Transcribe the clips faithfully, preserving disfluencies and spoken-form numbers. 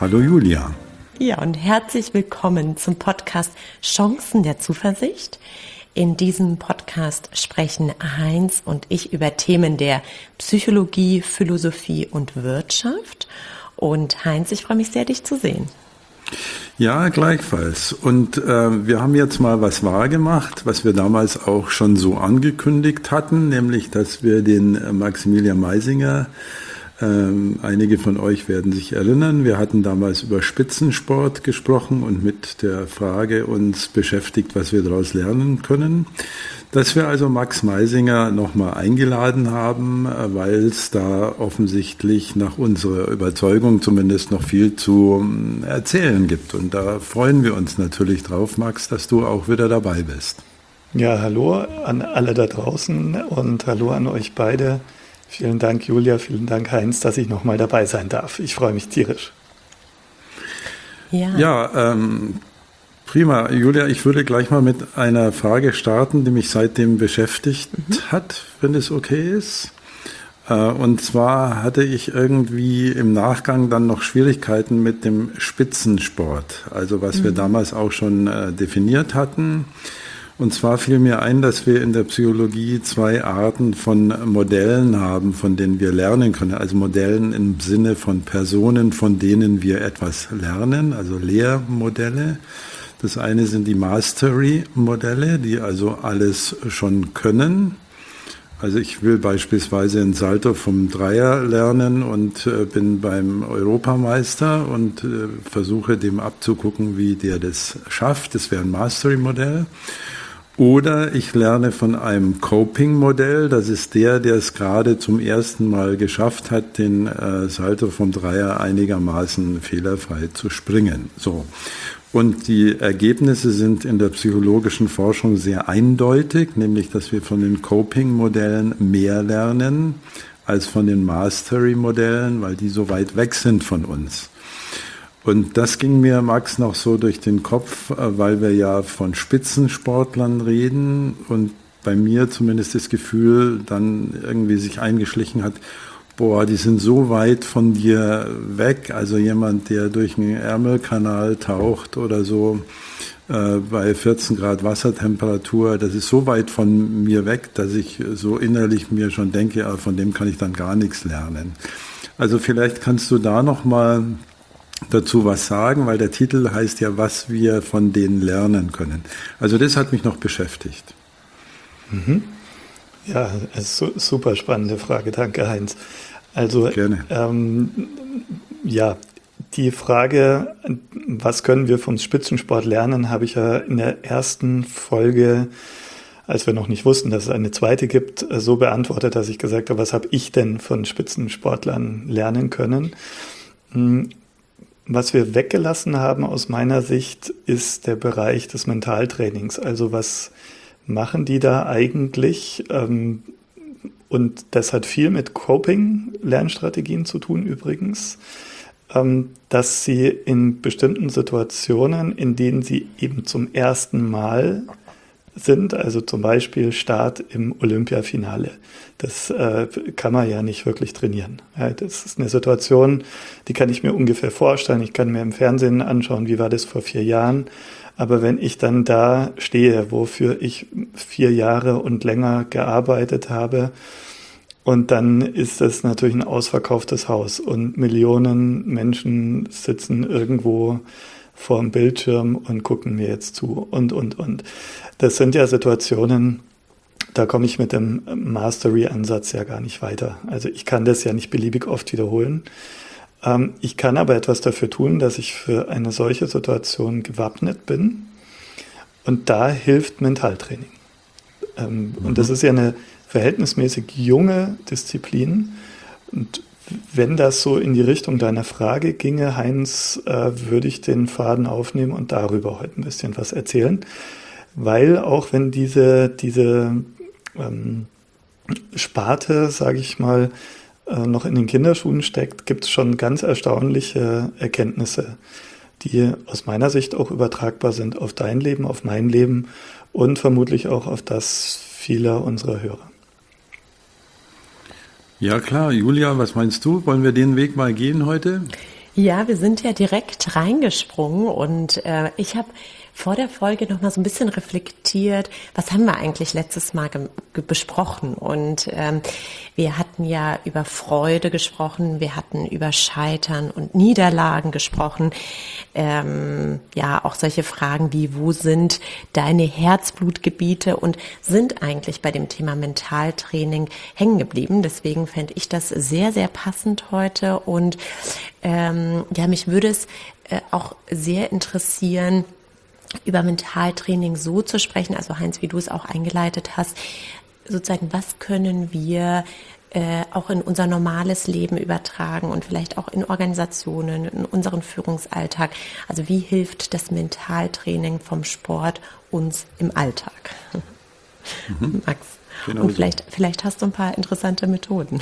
Hallo Julia. Ja, und herzlich willkommen zum Podcast Chancen der Zuversicht. In diesem Podcast sprechen Heinz und ich über Themen der Psychologie, Philosophie und Wirtschaft. Und Heinz, ich freue mich sehr, dich zu sehen. Ja, gleichfalls. Und äh, wir haben jetzt mal was wahrgemacht, was wir damals auch schon so angekündigt hatten, nämlich, dass wir den äh, Maximilian Meisinger, äh, einige von euch werden sich erinnern, wir hatten damals über Spitzensport gesprochen und mit der Frage uns beschäftigt, was wir daraus lernen können. Dass wir also Max Meisinger nochmal eingeladen haben, weil es da offensichtlich nach unserer Überzeugung zumindest noch viel zu erzählen gibt. Und da freuen wir uns natürlich drauf, Max, dass du auch wieder dabei bist. Ja, hallo an alle da draußen und hallo an euch beide. Vielen Dank, Julia, vielen Dank, Heinz, dass ich nochmal dabei sein darf. Ich freue mich tierisch. Ja, ja ähm, prima. Julia, ich würde gleich mal mit einer Frage starten, die mich seitdem beschäftigt mhm. hat, wenn es okay ist. Und zwar hatte ich irgendwie im Nachgang dann noch Schwierigkeiten mit dem Spitzensport, also was mhm. wir damals auch schon definiert hatten. Und zwar fiel mir ein, dass wir in der Psychologie zwei Arten von Modellen haben, von denen wir lernen können. Also Modellen im Sinne von Personen, von denen wir etwas lernen, also Lehrmodelle. Das eine sind die Mastery-Modelle, die also alles schon können. Also ich will beispielsweise ein Salto vom Dreier lernen und äh, bin beim Europameister und äh, versuche dem abzugucken, wie der das schafft. Das wäre ein Mastery-Modell. Oder ich lerne von einem Coping-Modell. Das ist der, der es gerade zum ersten Mal geschafft hat, den äh, Salto vom Dreier einigermaßen fehlerfrei zu springen. So. Und die Ergebnisse sind in der psychologischen Forschung sehr eindeutig, nämlich, dass wir von den Coping-Modellen mehr lernen als von den Mastery-Modellen, weil die so weit weg sind von uns. Und das ging mir, Max, noch so durch den Kopf, weil wir ja von Spitzensportlern reden und bei mir zumindest das Gefühl dann irgendwie sich eingeschlichen hat, boah, die sind so weit von dir weg, also jemand, der durch einen Ärmelkanal taucht oder so äh, bei vierzehn Grad Wassertemperatur, das ist so weit von mir weg, dass ich so innerlich mir schon denke, ja, von dem kann ich dann gar nichts lernen. Also vielleicht kannst du da noch mal dazu was sagen, weil der Titel heißt ja, was wir von denen lernen können. Also das hat mich noch beschäftigt. Mhm. Ja, super spannende Frage. Danke, Heinz. Also, Gerne. Ähm, ja, die Frage, was können wir vom Spitzensport lernen, habe ich ja in der ersten Folge, als wir noch nicht wussten, dass es eine zweite gibt, so beantwortet, dass ich gesagt habe, was habe ich denn von Spitzensportlern lernen können? Was wir weggelassen haben aus meiner Sicht, ist der Bereich des Mentaltrainings. Also was machen die da eigentlich? Und das hat viel mit Coping-Lernstrategien zu tun übrigens, dass sie in bestimmten Situationen, in denen sie eben zum ersten Mal sind, also zum Beispiel Start im Olympiafinale. Das äh, kann man ja nicht wirklich trainieren. Ja, das ist eine Situation, die kann ich mir ungefähr vorstellen. Ich kann mir im Fernsehen anschauen, wie war das vor vier Jahren. Aber wenn ich dann da stehe, wofür ich vier Jahre und länger gearbeitet habe, und dann ist das natürlich ein ausverkauftes Haus und Millionen Menschen sitzen irgendwo vor dem Bildschirm und gucken mir jetzt zu und, und, und. Das sind ja Situationen, da komme ich mit dem Mastery-Ansatz ja gar nicht weiter. Also ich kann das ja nicht beliebig oft wiederholen. Ähm, ich kann aber etwas dafür tun, dass ich für eine solche Situation gewappnet bin. Und da hilft Mentaltraining. Ähm, mhm. Und das ist ja eine verhältnismäßig junge Disziplin. Und wenn das so in die Richtung deiner Frage ginge, Heinz, äh, würde ich den Faden aufnehmen und darüber heute ein bisschen was erzählen. Weil auch wenn diese, diese ähm, Sparte, sage ich mal, äh, noch in den Kinderschuhen steckt, gibt es schon ganz erstaunliche Erkenntnisse, die aus meiner Sicht auch übertragbar sind auf dein Leben, auf mein Leben und vermutlich auch auf das vieler unserer Hörer. Ja klar, Julia, was meinst du? Wollen wir den Weg mal gehen heute? Ja, wir sind ja direkt reingesprungen und äh, ich habe vor der Folge noch mal so ein bisschen reflektiert, was haben wir eigentlich letztes Mal ge- ge- besprochen? Und ähm, wir hatten ja über Freude gesprochen, wir hatten über Scheitern und Niederlagen gesprochen. Ähm, ja, auch solche Fragen wie, wo sind deine Herzblutgebiete und sind eigentlich bei dem Thema Mentaltraining hängen geblieben. Deswegen fände ich das sehr, sehr passend heute und ähm, ja, mich würde es äh, auch sehr interessieren, über Mentaltraining so zu sprechen, also Heinz, wie du es auch eingeleitet hast, sozusagen, was können wir äh, auch in unser normales Leben übertragen und vielleicht auch in Organisationen, in unseren Führungsalltag. Also wie hilft das Mentaltraining vom Sport uns im Alltag? Mhm. Max, genau und vielleicht, so. vielleicht hast du ein paar interessante Methoden.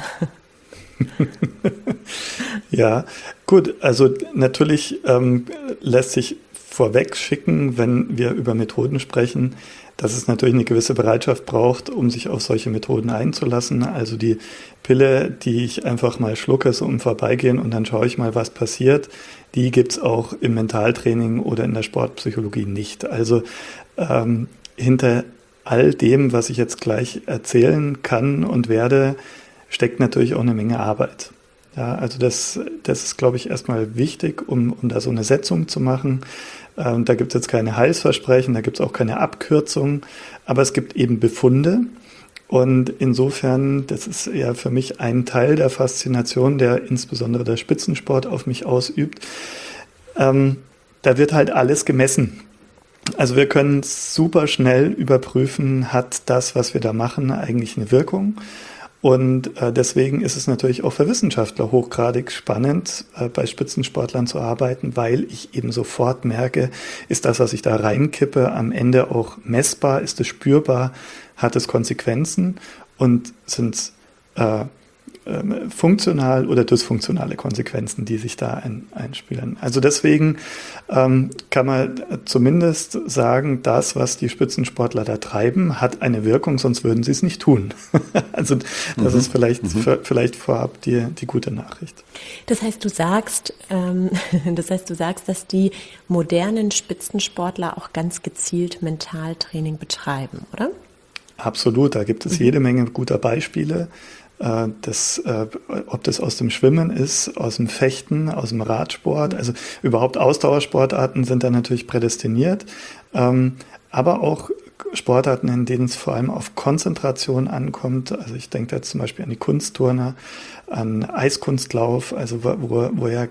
Ja, gut, also natürlich ähm, lässt sich vorweg schicken, wenn wir über Methoden sprechen, dass es natürlich eine gewisse Bereitschaft braucht, um sich auf solche Methoden einzulassen. Also die Pille, die ich einfach mal schlucke, so im Vorbeigehen und dann schaue ich mal, was passiert, die gibt's auch im Mentaltraining oder in der Sportpsychologie nicht. Also ähm, hinter all dem, was ich jetzt gleich erzählen kann und werde, steckt natürlich auch eine Menge Arbeit. Ja, also das, das ist, glaube ich, erstmal wichtig, um, um da so eine Setzung zu machen. Ähm, da gibt es jetzt keine Heilsversprechen, da gibt es auch keine Abkürzung, aber es gibt eben Befunde. Und insofern, das ist ja für mich ein Teil der Faszination, der insbesondere der Spitzensport auf mich ausübt. Ähm, da wird halt alles gemessen. Also wir können super schnell überprüfen, hat das, was wir da machen, eigentlich eine Wirkung? Und äh, deswegen ist es natürlich auch für Wissenschaftler hochgradig spannend, äh, bei Spitzensportlern zu arbeiten, weil ich eben sofort merke, ist das, was ich da reinkippe, am Ende auch messbar, ist es spürbar, hat es Konsequenzen und sind es äh, äh, funktional oder dysfunktionale Konsequenzen, die sich da ein, einspielen. Also deswegen ähm, kann man zumindest sagen, das, was die Spitzensportler da treiben, hat eine Wirkung, sonst würden sie es nicht tun. Also das mhm. ist vielleicht, mhm. für, vielleicht vorab die, die gute Nachricht. Das heißt, du sagst, ähm, das heißt, du sagst, dass die modernen Spitzensportler auch ganz gezielt Mentaltraining betreiben, oder? Absolut, da gibt es mhm. jede Menge guter Beispiele. Das, äh, ob das aus dem Schwimmen ist, aus dem Fechten, aus dem Radsport, also überhaupt Ausdauersportarten sind da natürlich prädestiniert, ähm, aber auch Sportarten, in denen es vor allem auf Konzentration ankommt. Also ich denke da zum Beispiel an die Kunstturner, an Eiskunstlauf, also wo, wo ja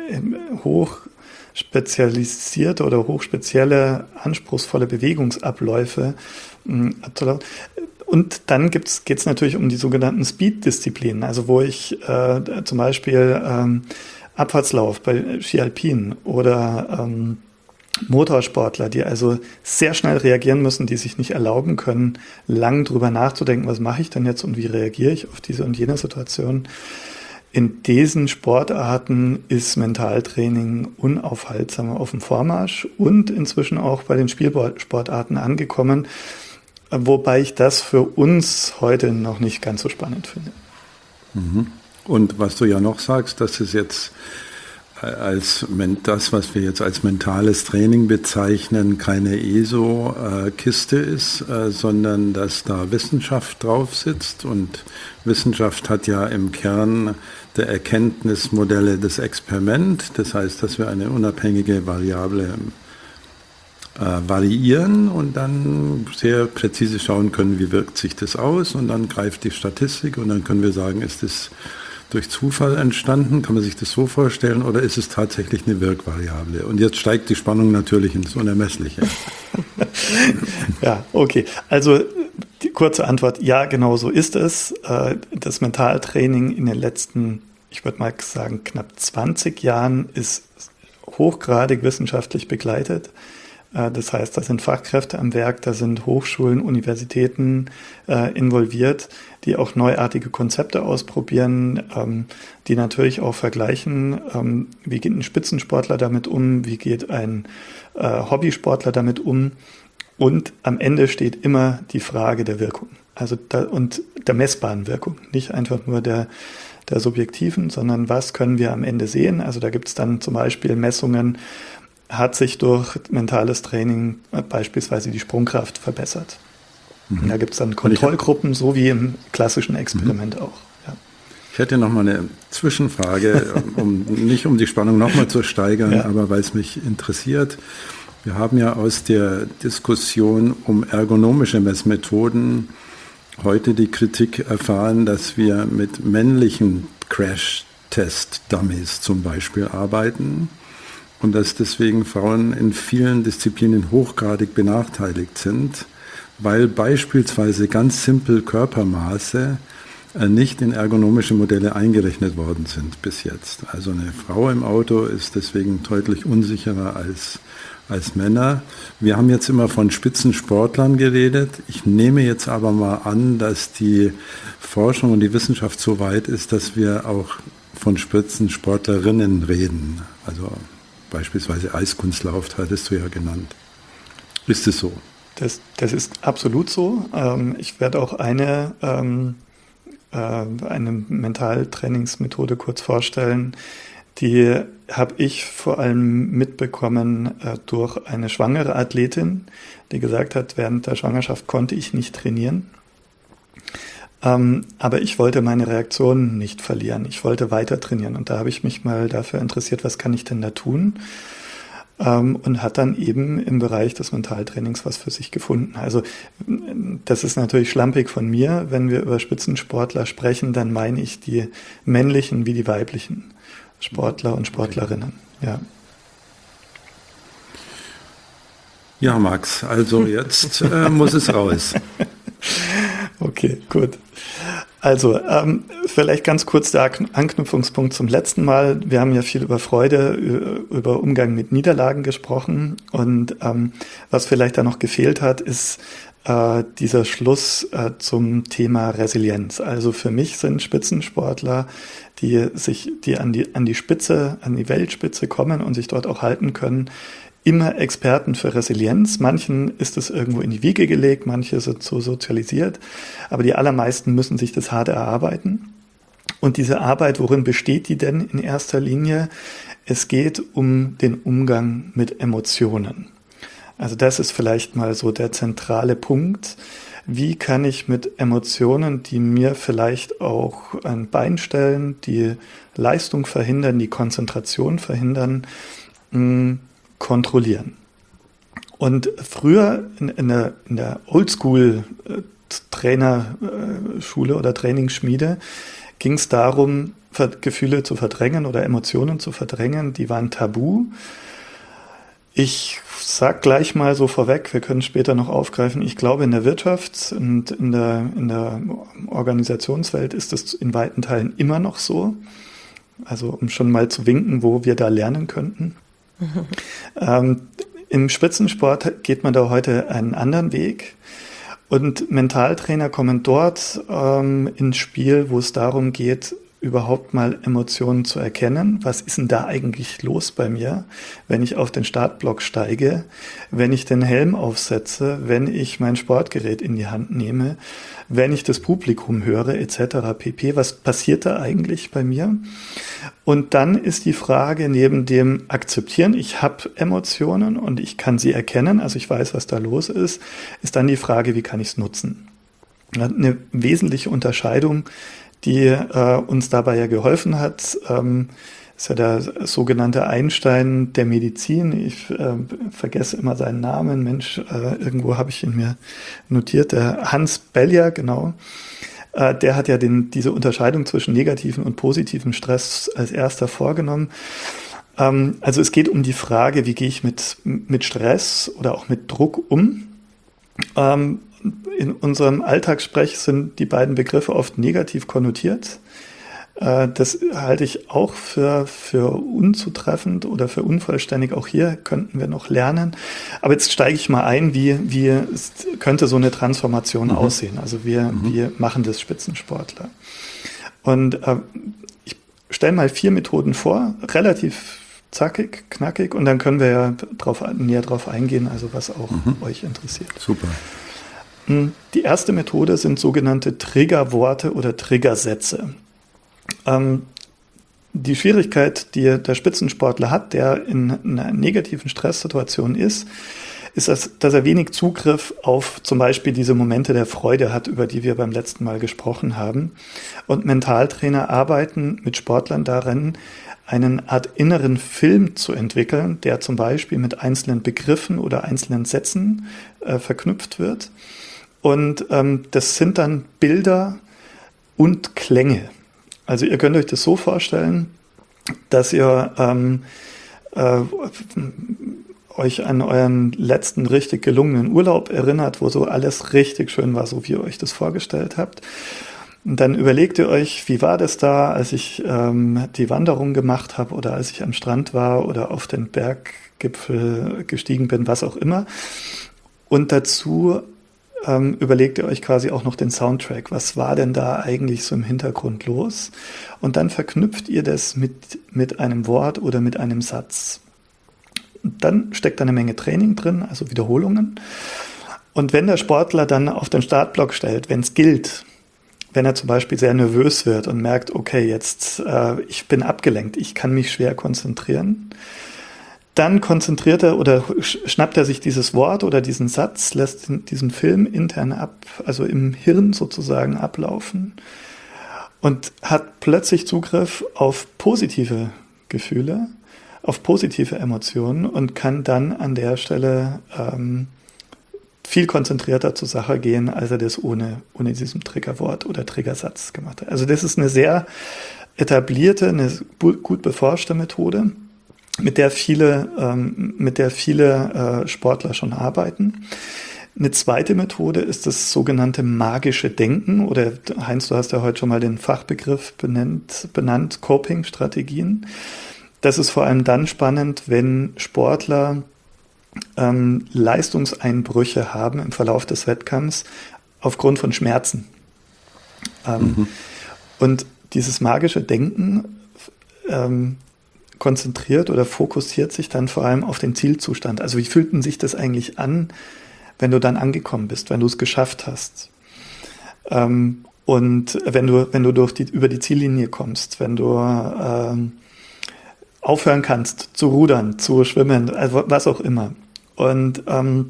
hoch spezialisierte oder hochspezielle, anspruchsvolle Bewegungsabläufe mh, abzulaufen. Und dann geht es natürlich um die sogenannten Speed-Disziplinen, also wo ich äh, zum Beispiel ähm, Abfahrtslauf bei Ski Alpin oder ähm, Motorsportler, die also sehr schnell reagieren müssen, die sich nicht erlauben können, lang drüber nachzudenken, was mache ich denn jetzt und wie reagiere ich auf diese und jene Situation. In diesen Sportarten ist Mentaltraining unaufhaltsam auf dem Vormarsch und inzwischen auch bei den Spielsportarten angekommen, wobei ich das für uns heute noch nicht ganz so spannend finde. Und was du ja noch sagst, dass es jetzt als das, was wir jetzt als mentales Training bezeichnen, keine E S O-Kiste ist, sondern dass da Wissenschaft drauf sitzt. Und Wissenschaft hat ja im Kern der Erkenntnismodelle das Experiment. Das heißt, dass wir eine unabhängige Variable Äh, variieren und dann sehr präzise schauen können, wie wirkt sich das aus, und dann greift die Statistik und dann können wir sagen, ist das durch Zufall entstanden, kann man sich das so vorstellen, oder ist es tatsächlich eine Wirkvariable? Und jetzt steigt die Spannung natürlich ins Unermessliche. Ja, okay. Also die kurze Antwort, ja, genau so ist es. Das Mentaltraining in den letzten, ich würde mal sagen, knapp zwanzig Jahren ist hochgradig wissenschaftlich begleitet. Das heißt, da sind Fachkräfte am Werk, da sind Hochschulen, Universitäten äh, involviert, die auch neuartige Konzepte ausprobieren, ähm, die natürlich auch vergleichen, ähm, wie geht ein Spitzensportler damit um, wie geht ein äh, Hobbysportler damit um. Und am Ende steht immer die Frage der Wirkung, also da, und der messbaren Wirkung, nicht einfach nur der der subjektiven, sondern was können wir am Ende sehen. Also da gibt es dann zum Beispiel Messungen, hat sich durch mentales Training beispielsweise die Sprungkraft verbessert. Mhm. Und da gibt es dann Kontrollgruppen, so wie im klassischen Experiment mhm. auch. Ja. Ich hätte noch mal eine Zwischenfrage, um nicht um die Spannung noch mal zu steigern, ja. aber weil es mich interessiert. Wir haben ja aus der Diskussion um ergonomische Messmethoden heute die Kritik erfahren, dass wir mit männlichen Crash-Test-Dummies zum Beispiel arbeiten und dass deswegen Frauen in vielen Disziplinen hochgradig benachteiligt sind, weil beispielsweise ganz simpel Körpermaße nicht in ergonomische Modelle eingerechnet worden sind bis jetzt. Also eine Frau im Auto ist deswegen deutlich unsicherer als, als Männer. Wir haben jetzt immer von Spitzensportlern geredet. Ich nehme jetzt aber mal an, dass die Forschung und die Wissenschaft so weit ist, dass wir auch von Spitzensportlerinnen reden. Also beispielsweise Eiskunstlauf hattest du ja genannt. Ist es so? Das, das ist absolut so. Ich werde auch eine, eine Mentaltrainingsmethode kurz vorstellen. Die habe ich vor allem mitbekommen durch eine schwangere Athletin, die gesagt hat, während der Schwangerschaft konnte ich nicht trainieren. Aber ich wollte meine Reaktion nicht verlieren. Ich wollte weiter trainieren. Und da habe ich mich mal dafür interessiert, was kann ich denn da tun? Und hat dann eben im Bereich des Mentaltrainings was für sich gefunden. Also das ist natürlich schlampig von mir. Wenn wir über Spitzensportler sprechen, dann meine ich die männlichen wie die weiblichen Sportler und Sportlerinnen. Ja, ja Max, also jetzt äh, muss es raus. Okay, gut. Also ähm, vielleicht ganz kurz der Anknüpfungspunkt zum letzten Mal. Wir haben ja viel über Freude, über Umgang mit Niederlagen gesprochen und ähm, was vielleicht da noch gefehlt hat, ist äh, dieser Schluss äh, zum Thema Resilienz. Also für mich sind Spitzensportler, die sich, die an die an die Spitze, an die Weltspitze kommen und sich dort auch halten können, immer Experten für Resilienz. Manchen ist es irgendwo in die Wiege gelegt, manche sind so sozialisiert, aber die allermeisten müssen sich das hart erarbeiten. Und diese Arbeit, worin besteht die denn in erster Linie? Es geht um den Umgang mit Emotionen. Also das ist vielleicht mal so der zentrale Punkt. Wie kann ich mit Emotionen, die mir vielleicht auch ein Bein stellen, die Leistung verhindern, die Konzentration verhindern, mh, kontrollieren. Und früher in, in der, in der Oldschool-Trainerschule oder Trainingsschmiede ging es darum, Gefühle zu verdrängen oder Emotionen zu verdrängen. Die waren tabu. Ich sag gleich mal so vorweg, wir können später noch aufgreifen, ich glaube in der Wirtschaft und in der, in der Organisationswelt ist es in weiten Teilen immer noch so. Also um schon mal zu winken, wo wir da lernen könnten. Mhm. Ähm, im Spitzensport geht man da heute einen anderen Weg und Mentaltrainer kommen dort ähm, ins Spiel, wo es darum geht, überhaupt mal Emotionen zu erkennen. Was ist denn da eigentlich los bei mir, wenn ich auf den Startblock steige, wenn ich den Helm aufsetze, wenn ich mein Sportgerät in die Hand nehme, wenn ich das Publikum höre, et cetera pp. Was passiert da eigentlich bei mir? Und dann ist die Frage neben dem Akzeptieren, ich habe Emotionen und ich kann sie erkennen, also ich weiß, was da los ist, ist dann die Frage, wie kann ich es nutzen? Eine wesentliche Unterscheidung, die äh, uns dabei ja geholfen hat, ähm, ist ja der sogenannte Einstein der Medizin. Ich äh, vergesse immer seinen Namen. Mensch, äh, irgendwo habe ich ihn mir notiert. Der Hans Bellier, genau. Äh, der hat ja den, diese Unterscheidung zwischen negativen und positiven Stress als erster vorgenommen. Ähm, also es geht um die Frage, wie gehe ich mit, mit Stress oder auch mit Druck um? Ähm, In unserem Alltagssprech sind die beiden Begriffe oft negativ konnotiert. Das halte ich auch für, für unzutreffend oder für unvollständig. Auch hier könnten wir noch lernen. Aber jetzt steige ich mal ein, wie, wie könnte so eine Transformation mhm. aussehen. Also wir, mhm. wir machen das Spitzensportler. Und äh, ich stelle mal vier Methoden vor, relativ zackig, knackig. Und dann können wir ja drauf, näher drauf eingehen, also was auch mhm. euch interessiert. Super. Die erste Methode sind sogenannte Triggerworte oder Triggersätze. Ähm, die Schwierigkeit, die der Spitzensportler hat, der in einer negativen Stresssituation ist, ist, dass, dass er wenig Zugriff auf zum Beispiel diese Momente der Freude hat, über die wir beim letzten Mal gesprochen haben. Und Mentaltrainer arbeiten mit Sportlern darin, eine Art inneren Film zu entwickeln, der zum Beispiel mit einzelnen Begriffen oder einzelnen Sätzen äh, verknüpft wird. Und ähm, das sind dann Bilder und Klänge. Also ihr könnt euch das so vorstellen, dass ihr ähm, äh, euch an euren letzten richtig gelungenen Urlaub erinnert, wo so alles richtig schön war, so wie ihr euch das vorgestellt habt. Und dann überlegt ihr euch, wie war das da, als ich ähm, die Wanderung gemacht habe oder als ich am Strand war oder auf den Berggipfel gestiegen bin, was auch immer. Und dazu ähm, überlegt ihr euch quasi auch noch den Soundtrack. Was war denn da eigentlich so im Hintergrund los? Und dann verknüpft ihr das mit, mit einem Wort oder mit einem Satz. Dann steckt da eine Menge Training drin, also Wiederholungen. Und wenn der Sportler dann auf den Startblock stellt, wenn es gilt, wenn er zum Beispiel sehr nervös wird und merkt, okay, jetzt äh, ich bin abgelenkt, ich kann mich schwer konzentrieren, dann konzentriert er oder schnappt er sich dieses Wort oder diesen Satz, lässt diesen Film intern ab, also im Hirn sozusagen ablaufen und hat plötzlich Zugriff auf positive Gefühle, auf positive Emotionen und kann dann an der Stelle ähm, viel konzentrierter zur Sache gehen, als er das ohne, ohne diesem Triggerwort oder Triggersatz gemacht hat. Also das ist eine sehr etablierte, eine gut beforschte Methode, mit der viele, ähm, mit der viele äh, Sportler schon arbeiten. Eine zweite Methode ist das sogenannte magische Denken oder Heinz, du hast ja heute schon mal den Fachbegriff benannt, benannt Coping-Strategien. Das ist vor allem dann spannend, wenn Sportler ähm, Leistungseinbrüche haben im Verlauf des Wettkampfs aufgrund von Schmerzen. Ähm, mhm. Und dieses magische Denken ähm, konzentriert oder fokussiert sich dann vor allem auf den Zielzustand. Also wie fühlt denn sich das eigentlich an, wenn du dann angekommen bist, wenn du es geschafft hast? Ähm, und wenn du, wenn du durch die, über die Ziellinie kommst, wenn du ähm, aufhören kannst zu rudern, zu schwimmen, also was auch immer. Und ähm,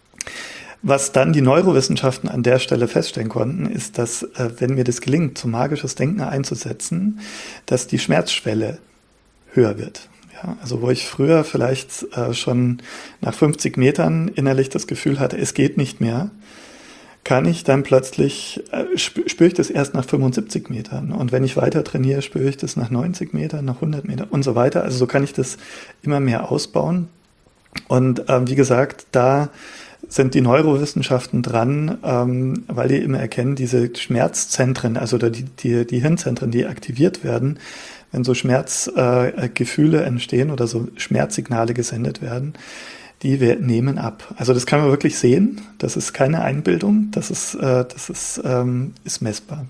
was dann die Neurowissenschaften an der Stelle feststellen konnten, ist, dass äh, wenn mir das gelingt, so magisches Denken einzusetzen, dass die Schmerzschwelle höher wird. Ja, also wo ich früher vielleicht äh, schon nach fünfzig Metern innerlich das Gefühl hatte, es geht nicht mehr, kann ich dann plötzlich, äh, spüre ich das erst nach fünfundsiebzig Metern. Und wenn ich weiter trainiere, spüre ich das nach neunzig Metern, nach hundert Metern und so weiter. Also so kann ich das immer mehr ausbauen. Und ähm, wie gesagt, da sind die Neurowissenschaften dran, ähm, weil die immer erkennen, diese Schmerzzentren, also die, die, die Hirnzentren, die aktiviert werden, wenn so Schmerzgefühle äh, entstehen oder so Schmerzsignale gesendet werden, die nehmen ab. Also das kann man wirklich sehen. Das ist keine Einbildung. Das ist, äh, das ist, ähm, ist messbar.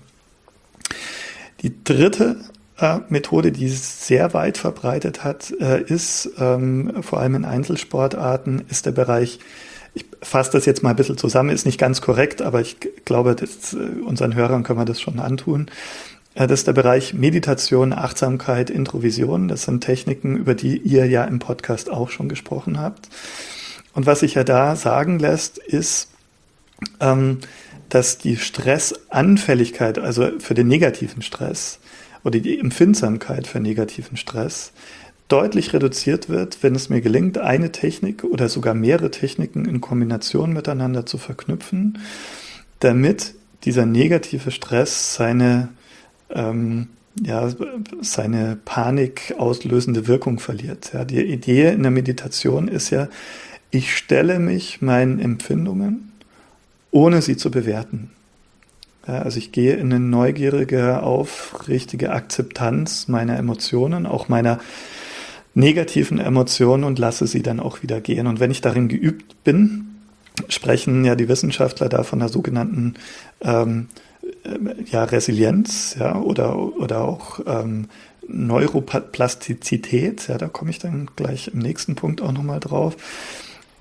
Die dritte äh, Methode, die sehr weit verbreitet hat, äh, ist ähm, vor allem in Einzelsportarten, ist der Bereich, ich fasse das jetzt mal ein bisschen zusammen, ist nicht ganz korrekt, aber ich glaube, das, unseren Hörern können wir das schon antun. Äh, das ist der Bereich Meditation, Achtsamkeit, Introvision. Das sind Techniken, über die ihr ja im Podcast auch schon gesprochen habt. Und was sich ja da sagen lässt, ist, ähm, dass die Stressanfälligkeit, also für den negativen Stress oder die Empfindsamkeit für negativen Stress, deutlich reduziert wird, wenn es mir gelingt, eine Technik oder sogar mehrere Techniken in Kombination miteinander zu verknüpfen, damit dieser negative Stress seine, ähm, ja, seine Panik auslösende Wirkung verliert. Ja, die Idee in der Meditation ist ja, ich stelle mich meinen Empfindungen, ohne sie zu bewerten. Ja, also ich gehe in eine neugierige, aufrichtige Akzeptanz meiner Emotionen, auch meiner negativen Emotionen und lasse sie dann auch wieder gehen. Und wenn ich darin geübt bin, sprechen ja die Wissenschaftler da von der sogenannten ähm, ja, Resilienz, ja, oder, oder auch ähm, Neuroplastizität, ja, da komme ich dann gleich im nächsten Punkt auch nochmal drauf.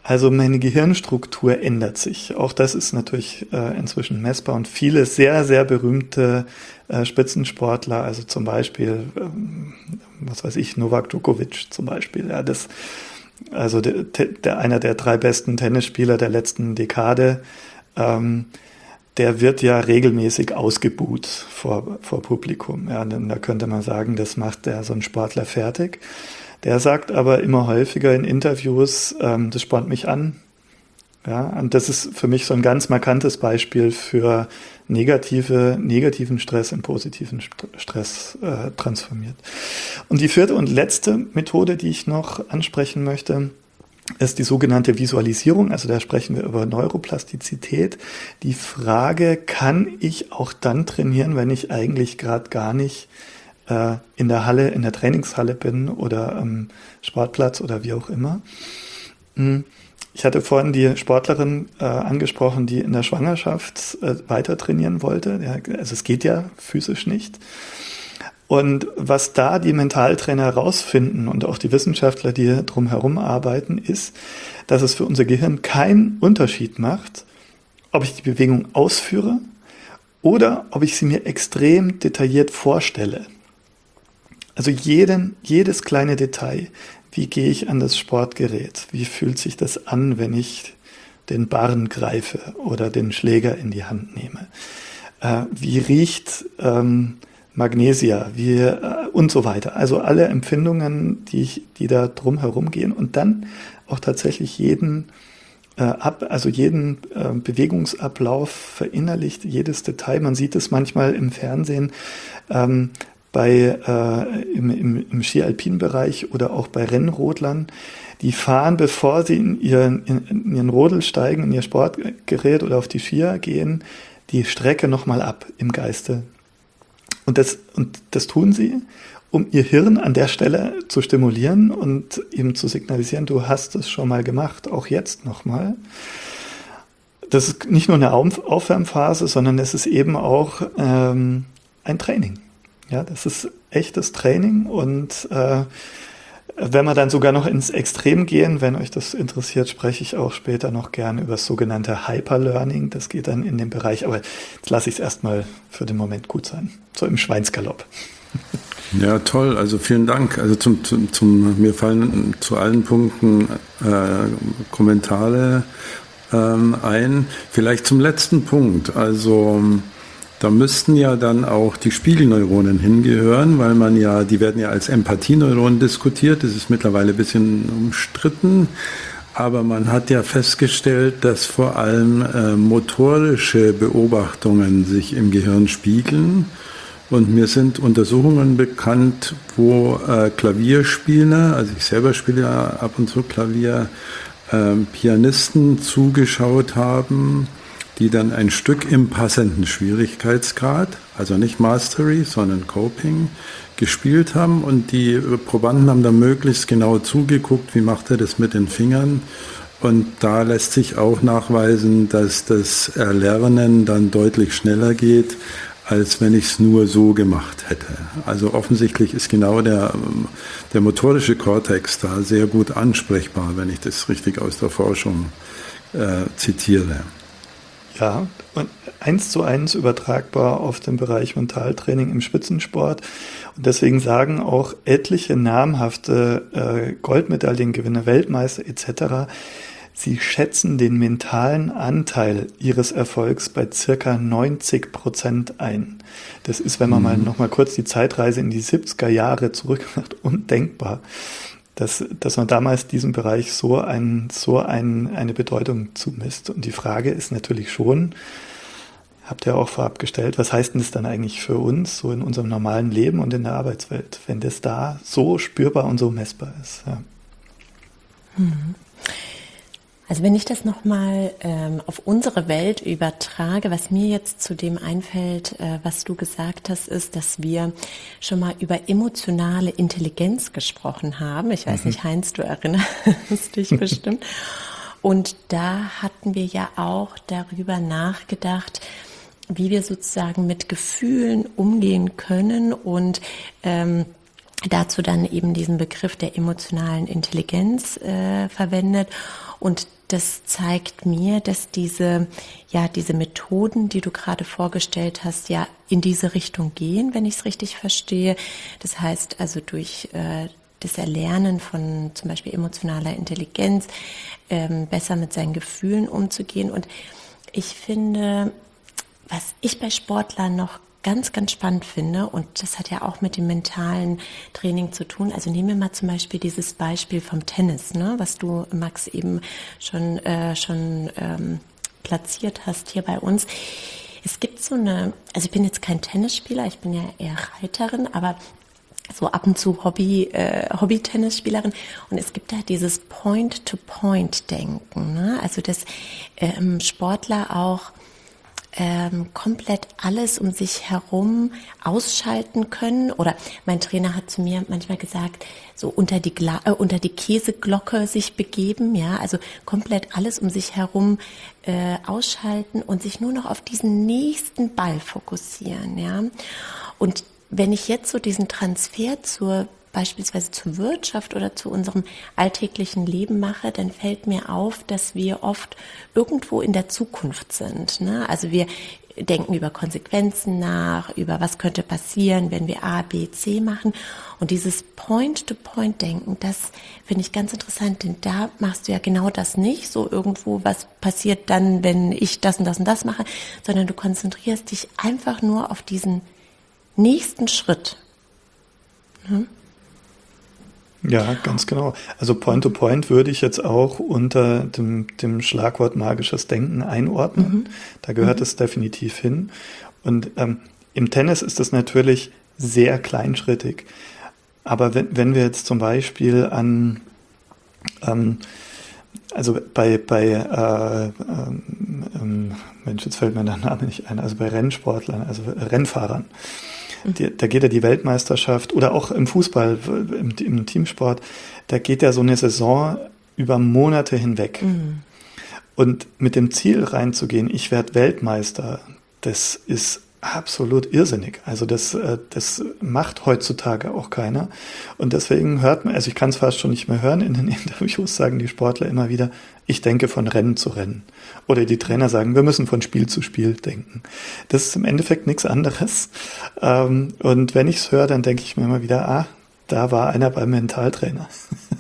Also meine Gehirnstruktur ändert sich. Auch das ist natürlich äh, inzwischen messbar und viele sehr, sehr berühmte äh, Spitzensportler, also zum Beispiel, ähm, was weiß ich, Novak Djokovic zum Beispiel, ja, das, also der, der, einer der drei besten Tennisspieler der letzten Dekade, ähm, der wird ja regelmäßig ausgebuht vor, vor Publikum. Ja, denn da könnte man sagen, das macht der so ein Sportler fertig. Der sagt aber immer häufiger in Interviews, ähm, das spornt mich an. Ja, und das ist für mich so ein ganz markantes Beispiel für negative, negativen Stress in positiven Stress äh, transformiert. Und die vierte und letzte Methode, die ich noch ansprechen möchte, ist die sogenannte Visualisierung. Also da sprechen wir über Neuroplastizität. Die Frage, kann ich auch dann trainieren, wenn ich eigentlich gerade gar nicht in der Halle, in der Trainingshalle bin oder am Sportplatz oder wie auch immer. Ich hatte vorhin die Sportlerin äh, angesprochen, die in der Schwangerschaft äh, weiter trainieren wollte. Ja, also es geht ja physisch nicht. Und was da die Mentaltrainer herausfinden und auch die Wissenschaftler, die drumherum arbeiten, ist, dass es für unser Gehirn keinen Unterschied macht, ob ich die Bewegung ausführe oder ob ich sie mir extrem detailliert vorstelle. Also jeden, jedes kleine Detail, wie gehe ich an das Sportgerät, wie fühlt sich das an, wenn ich den Barren greife oder den Schläger in die Hand nehme, äh, wie riecht ähm, Magnesia wie, äh, und so weiter. Also alle Empfindungen, die, ich, die da drumherum gehen und dann auch tatsächlich jeden, äh, ab, also jeden äh, Bewegungsablauf verinnerlicht, jedes Detail. Man sieht es manchmal im Fernsehen, ähm, bei äh, im, im, im Ski-Alpin-Bereich oder auch bei Rennrodlern, die fahren, bevor sie in ihren, in, in ihren Rodel steigen, in ihr Sportgerät oder auf die Skier gehen, die Strecke nochmal ab im Geiste. Und das, und das tun sie, um ihr Hirn an der Stelle zu stimulieren und ihm zu signalisieren, du hast es schon mal gemacht, auch jetzt nochmal. Das ist nicht nur eine Aufwärmphase, sondern es ist eben auch ähm, ein Training. Ja, das ist echtes Training und äh, wenn wir dann sogar noch ins Extrem gehen, wenn euch das interessiert, spreche ich auch später noch gerne über das sogenannte Hyperlearning. Das geht dann in den Bereich, aber jetzt lasse ich es erstmal für den Moment gut sein. So im Schweinsgalopp. Ja, toll. Also vielen Dank. Also zum, zum, zum mir fallen zu allen Punkten äh, Kommentare ähm, ein. Vielleicht zum letzten Punkt. Also da müssten ja dann auch die Spiegelneuronen hingehören, weil man ja, die werden ja als Empathieneuronen diskutiert. Das ist mittlerweile ein bisschen umstritten. Aber man hat ja festgestellt, dass vor allem äh, motorische Beobachtungen sich im Gehirn spiegeln. Und mir sind Untersuchungen bekannt, wo äh, Klavierspieler, also ich selber spiele ja ab und zu Klavier, äh, Pianisten zugeschaut haben, die dann ein Stück im passenden Schwierigkeitsgrad, also nicht Mastery, sondern Coping, gespielt haben. Und die Probanden haben dann möglichst genau zugeguckt, wie macht er das mit den Fingern. Und da lässt sich auch nachweisen, dass das Erlernen dann deutlich schneller geht, als wenn ich es nur so gemacht hätte. Also offensichtlich ist genau der, der motorische Kortex da sehr gut ansprechbar, wenn ich das richtig aus der Forschung äh, zitiere. Ja, und eins zu eins übertragbar auf den Bereich Mentaltraining im Spitzensport. Und deswegen sagen auch etliche namhafte äh, Goldmedaillengewinner, Weltmeister et cetera, sie schätzen den mentalen Anteil ihres Erfolgs bei circa neunzig Prozent ein. Das ist, wenn man mhm. mal noch mal kurz die Zeitreise in die siebziger Jahre zurückmacht, undenkbar. Dass, dass man damals diesem Bereich so, ein, so ein, eine Bedeutung zumisst. Und die Frage ist natürlich schon, habt ihr auch vorab gestellt, was heißt denn das dann eigentlich für uns, so in unserem normalen Leben und in der Arbeitswelt, wenn das da so spürbar und so messbar ist? Ja. Also wenn ich das nochmal ähm, auf unsere Welt übertrage, was mir jetzt zu dem einfällt, äh, was du gesagt hast, ist, dass wir schon mal über emotionale Intelligenz gesprochen haben. Ich weiß mhm. nicht, Heinz, du erinnerst dich bestimmt. Und da hatten wir ja auch darüber nachgedacht, wie wir sozusagen mit Gefühlen umgehen können und ähm, dazu dann eben diesen Begriff der emotionalen Intelligenz äh, verwendet. Und das zeigt mir, dass diese, ja, diese Methoden, die du gerade vorgestellt hast, ja in diese Richtung gehen, wenn ich es richtig verstehe. Das heißt also durch äh, das Erlernen von zum Beispiel emotionaler Intelligenz, ähm, besser mit seinen Gefühlen umzugehen. Und ich finde, was ich bei Sportlern noch ganz, ganz spannend finde, und das hat ja auch mit dem mentalen Training zu tun. Also nehmen wir mal zum Beispiel dieses Beispiel vom Tennis, ne, was du, Max, eben schon, äh, schon ähm, platziert hast hier bei uns. Es gibt so eine, also ich bin jetzt kein Tennisspieler, ich bin ja eher Reiterin, aber so ab und zu Hobby, äh, Hobby-Tennisspielerin. Und es gibt da dieses Point-to-Point-Denken, ne? Also dass ähm, Sportler auch Ähm, komplett alles um sich herum ausschalten können. Oder mein Trainer hat zu mir manchmal gesagt, so unter die, Gla- äh, unter die Käseglocke sich begeben, ja, also komplett alles um sich herum äh, ausschalten und sich nur noch auf diesen nächsten Ball fokussieren, ja. Und wenn ich jetzt so diesen Transfer zur beispielsweise zur Wirtschaft oder zu unserem alltäglichen Leben mache, dann fällt mir auf, dass wir oft irgendwo in der Zukunft sind, ne? Also wir denken über Konsequenzen nach, über was könnte passieren, wenn wir A, B, C machen. Und dieses Point-to-Point-Denken, das finde ich ganz interessant, denn da machst du ja genau das nicht, so irgendwo, was passiert dann, wenn ich das und das und das mache, sondern du konzentrierst dich einfach nur auf diesen nächsten Schritt. Hm? Ja, ganz genau. Also Point-to-Point würde ich jetzt auch unter dem, dem Schlagwort magisches Denken einordnen. Mhm. Da gehört mhm. es definitiv hin. Und ähm, im Tennis ist es natürlich sehr kleinschrittig. Aber wenn, wenn wir jetzt zum Beispiel an, ähm, also bei, bei äh, ähm, Mensch, jetzt fällt mir der Name nicht ein, also bei Rennsportlern, also Rennfahrern, Die, da geht ja die Weltmeisterschaft oder auch im Fußball, im, im Teamsport, da geht ja so eine Saison über Monate hinweg. Mhm. Und mit dem Ziel reinzugehen, ich werde Weltmeister, das ist absolut irrsinnig. Also das, das macht heutzutage auch keiner. Und deswegen hört man, also ich kann es fast schon nicht mehr hören, in den Interviews sagen die Sportler immer wieder, ich denke von Rennen zu Rennen. Oder die Trainer sagen, wir müssen von Spiel zu Spiel denken. Das ist im Endeffekt nichts anderes. Und wenn ich es höre, dann denke ich mir immer wieder, ah, da war einer beim Mentaltrainer.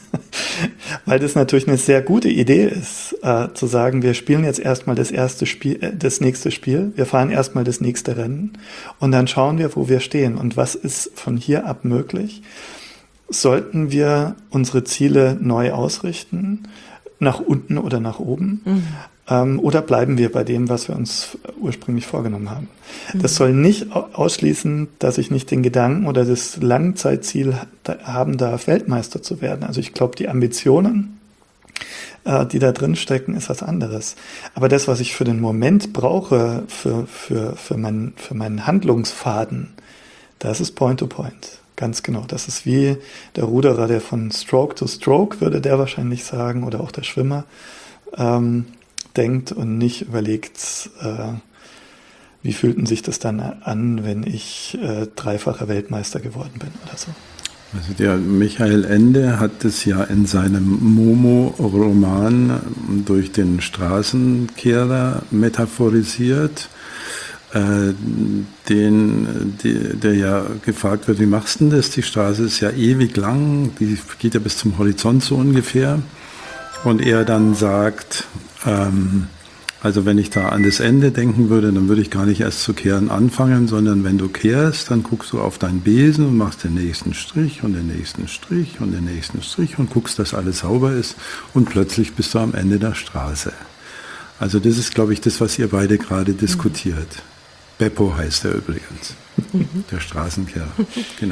Weil das natürlich eine sehr gute Idee ist, äh, zu sagen, wir spielen jetzt erstmal das erste Spiel, äh, das nächste Spiel, wir fahren erstmal das nächste Rennen und dann schauen wir, wo wir stehen und was ist von hier ab möglich. Sollten wir unsere Ziele neu ausrichten, nach unten oder nach oben? Mhm. Ähm, oder bleiben wir bei dem, was wir uns ursprünglich vorgenommen haben? Mhm. Das soll nicht ausschließen, dass ich nicht den Gedanken oder das Langzeitziel haben darf, Weltmeister zu werden. Also ich glaube, die Ambitionen, äh, die da drin stecken, ist was anderes. Aber das, was ich für den Moment brauche, für, für, für, mein, für meinen Handlungsfaden, das ist Point-to-Point. Ganz genau. Das ist wie der Ruderer, der von Stroke to Stroke, würde der wahrscheinlich sagen, oder auch der Schwimmer, ähm, denkt und nicht überlegt, äh, wie fühlten sich das dann an, wenn ich äh, dreifacher Weltmeister geworden bin oder so. Also der Michael Ende hat es ja in seinem Momo-Roman durch den Straßenkehrer metaphorisiert, äh, den, die, der ja gefragt wird, wie machst du denn das? Die Straße ist ja ewig lang, die geht ja bis zum Horizont so ungefähr. Und er dann sagt, ähm, also wenn ich da an das Ende denken würde, dann würde ich gar nicht erst zu kehren anfangen, sondern wenn du kehrst, dann guckst du auf deinen Besen und machst den nächsten Strich und den nächsten Strich und den nächsten Strich und guckst, dass alles sauber ist und plötzlich bist du am Ende der Straße. Also das ist, glaube ich, das, was ihr beide gerade diskutiert. Mhm. Beppo heißt er übrigens, mhm. der Straßenkehrer, genau.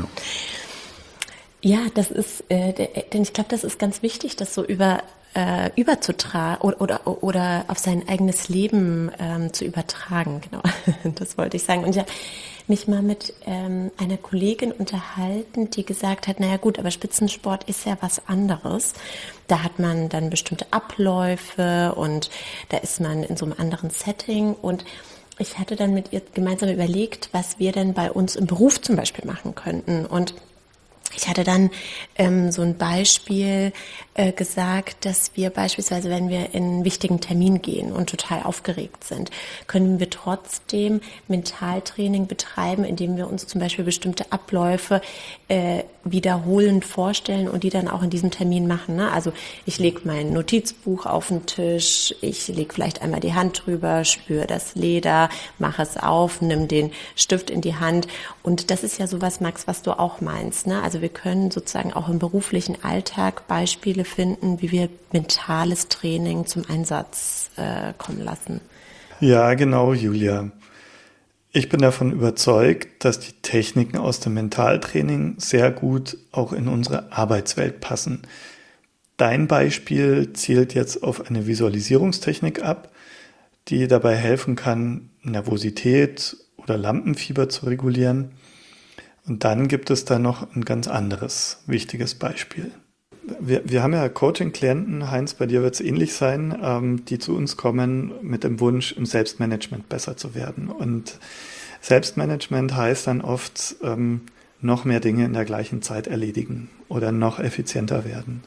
Ja, das ist, äh, denn ich glaube, das ist ganz wichtig, das so über äh, überzutragen oder, oder oder auf sein eigenes Leben ähm, zu übertragen. Genau, das wollte ich sagen. Und ich habe mich mal mit ähm, einer Kollegin unterhalten, die gesagt hat: Naja, gut, aber Spitzensport ist ja was anderes. Da hat man dann bestimmte Abläufe und da ist man in so einem anderen Setting und ich hatte dann mit ihr gemeinsam überlegt, was wir denn bei uns im Beruf zum Beispiel machen könnten. Und Ich hatte dann ähm, so ein Beispiel äh, gesagt, dass wir beispielsweise, wenn wir in einen wichtigen Termin gehen und total aufgeregt sind, können wir trotzdem Mentaltraining betreiben, indem wir uns zum Beispiel bestimmte Abläufe äh, wiederholend vorstellen und die dann auch in diesem Termin machen. Ne? Also ich lege mein Notizbuch auf den Tisch, ich lege vielleicht einmal die Hand drüber, spüre das Leder, mache es auf, nimm den Stift in die Hand. Und das ist ja sowas, Max, was du auch meinst. Ne? Also wir können sozusagen auch im beruflichen Alltag Beispiele finden, wie wir mentales Training zum Einsatz äh, kommen lassen. Ja, genau, Julia. Ich bin davon überzeugt, dass die Techniken aus dem Mentaltraining sehr gut auch in unsere Arbeitswelt passen. Dein Beispiel zielt jetzt auf eine Visualisierungstechnik ab, die dabei helfen kann, Nervosität oder Lampenfieber zu regulieren. Und dann gibt es da noch ein ganz anderes wichtiges Beispiel. Wir, wir haben ja Coaching-Klienten, Heinz, bei dir wird es ähnlich sein, ähm, die zu uns kommen mit dem Wunsch, im Selbstmanagement besser zu werden. Und Selbstmanagement heißt dann oft, ähm, noch mehr Dinge in der gleichen Zeit erledigen oder noch effizienter werden.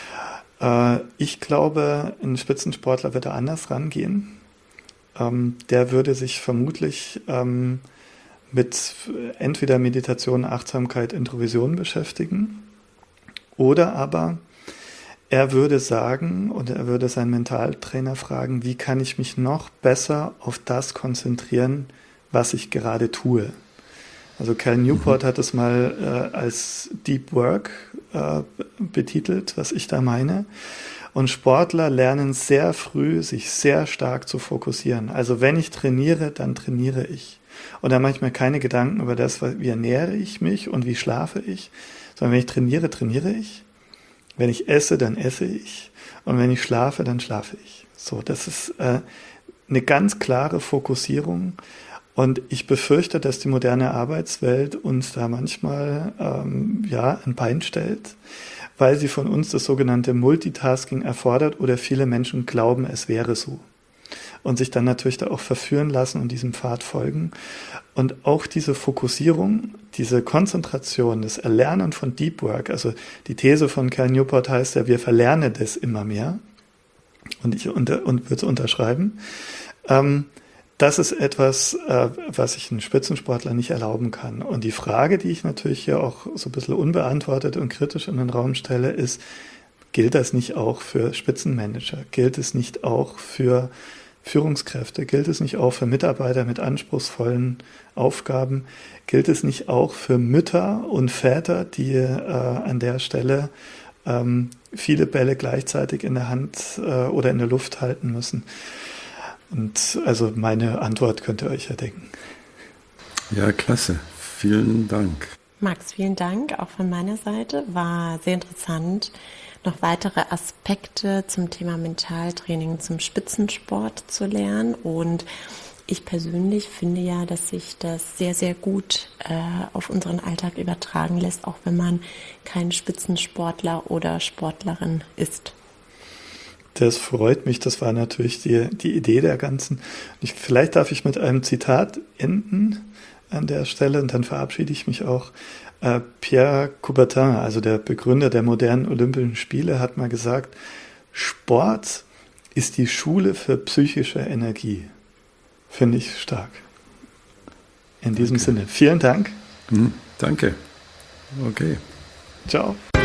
Äh, ich glaube, ein Spitzensportler wird da anders rangehen. Ähm, der würde sich vermutlich ähm, mit entweder Meditation, Achtsamkeit, Introvision beschäftigen oder aber er würde sagen oder er würde seinen Mentaltrainer fragen, wie kann ich mich noch besser auf das konzentrieren, was ich gerade tue. Also Cal Newport mhm. hat es mal äh, als Deep Work äh, betitelt, was ich da meine. Und Sportler lernen sehr früh, sich sehr stark zu fokussieren. Also wenn ich trainiere, dann trainiere ich. Und da mache ich mir keine Gedanken über das, wie ernähre ich mich und wie schlafe ich, sondern wenn ich trainiere, trainiere ich. Wenn ich esse, dann esse ich. Und wenn ich schlafe, dann schlafe ich. So, das ist äh, eine ganz klare Fokussierung. Und ich befürchte, dass die moderne Arbeitswelt uns da manchmal ähm, ja, ein Bein stellt, weil sie von uns das sogenannte Multitasking erfordert oder viele Menschen glauben, es wäre so. Und sich dann natürlich da auch verführen lassen und diesem Pfad folgen. Und auch diese Fokussierung, diese Konzentration, das Erlernen von Deep Work, also die These von Cal Newport heißt ja, wir verlernen das immer mehr. Und ich unter, und würde es unterschreiben. Ähm, das ist etwas, äh, was sich ein Spitzensportler nicht erlauben kann. Und die Frage, die ich natürlich hier auch so ein bisschen unbeantwortet und kritisch in den Raum stelle, ist, gilt das nicht auch für Spitzenmanager? Gilt es nicht auch für Führungskräfte? Gilt es nicht auch für Mitarbeiter mit anspruchsvollen Aufgaben? Gilt es nicht auch für Mütter und Väter, die äh, an der Stelle ähm, viele Bälle gleichzeitig in der Hand äh, oder in der Luft halten müssen? Und also meine Antwort könnt ihr euch ja denken. Ja, klasse. Vielen Dank. Max, vielen Dank auch von meiner Seite. War sehr interessant, noch weitere Aspekte zum Thema Mentaltraining, zum Spitzensport zu lernen. Und ich persönlich finde ja, dass sich das sehr, sehr gut äh, auf unseren Alltag übertragen lässt, auch wenn man kein Spitzensportler oder Sportlerin ist. Das freut mich, das war natürlich die, die Idee der ganzen. Ich, vielleicht darf ich mit einem Zitat enden an der Stelle und dann verabschiede ich mich auch. Äh, Pierre Coubertin, also der Begründer der modernen Olympischen Spiele, hat mal gesagt, Sport ist die Schule für psychische Energie. Finde ich stark. In diesem Danke. Sinne, vielen Dank. Mhm, danke. Okay. Ciao.